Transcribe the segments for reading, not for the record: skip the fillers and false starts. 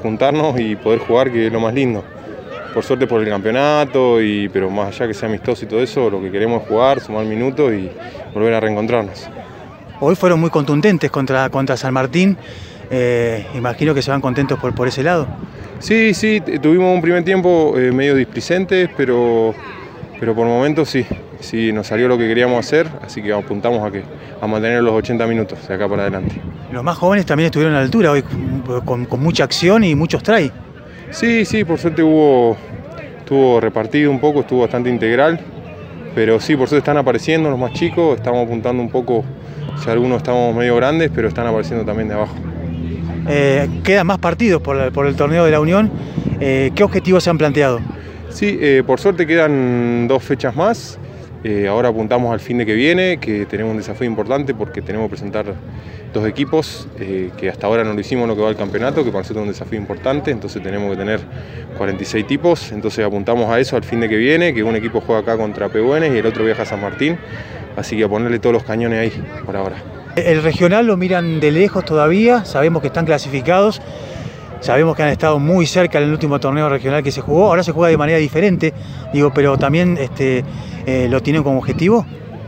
juntarnos y poder jugar, que es lo más lindo. Por suerte por el campeonato, pero más allá que sea amistoso y todo eso, lo que queremos es jugar, sumar minutos y volver a reencontrarnos. Hoy fueron muy contundentes contra San Martín, imagino que se van contentos por ese lado. Sí, tuvimos un primer tiempo medio displicentes, pero por momentos sí nos salió lo que queríamos hacer, así que apuntamos a mantener los 80 minutos de acá para adelante. Los más jóvenes también estuvieron a la altura hoy, con mucha acción y muchos try. Sí, por suerte estuvo repartido un poco, estuvo bastante integral, pero sí, por suerte están apareciendo los más chicos, estamos apuntando un poco, ya algunos estamos medio grandes, pero están apareciendo también de abajo. Quedan más partidos por el torneo de la Unión. ¿Qué objetivos se han planteado? Sí, por suerte quedan 2 fechas más. Ahora apuntamos al fin de que viene, que tenemos un desafío importante porque tenemos que presentar 2 equipos, que hasta ahora no lo hicimos en lo que va al campeonato, que para nosotros es un desafío importante, entonces tenemos que tener 46 tipos, entonces apuntamos a eso al fin de que viene, que un equipo juega acá contra Pehuenes y el otro viaja a San Martín, así que a ponerle todos los cañones ahí por ahora. El regional lo miran de lejos todavía, sabemos que están clasificados, sabemos que han estado muy cerca en el último torneo regional que se jugó, ahora se juega de manera diferente, pero también ¿lo tienen como objetivo?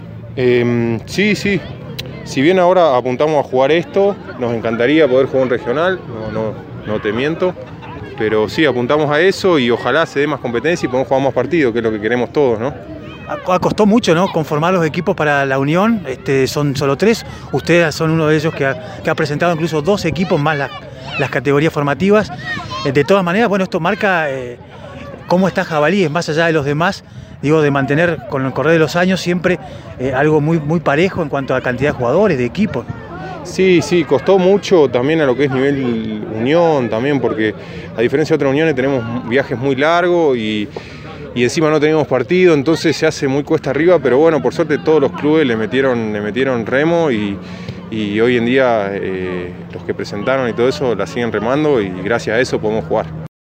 Sí. Si bien ahora apuntamos a jugar esto, nos encantaría poder jugar un regional, no te miento, pero sí, apuntamos a eso y ojalá se dé más competencia y podamos jugar más partidos, que es lo que queremos todos, ¿no? Costó mucho, ¿no?, conformar los equipos para la Unión, son solo 3, ustedes son uno de ellos que ha presentado incluso 2 equipos más las categorías formativas. De todas maneras, bueno, esto marca cómo está Jabalíes, más allá de los demás, de mantener con el correr de los años siempre algo muy parejo en cuanto a cantidad de jugadores, de equipos. Sí, costó mucho también a lo que es nivel Unión también, porque a diferencia de otras uniones tenemos viajes muy largos y encima no tenemos partido, entonces se hace muy cuesta arriba, pero bueno, por suerte todos los clubes le metieron remo y hoy en día los que presentaron y todo eso la siguen remando y gracias a eso podemos jugar.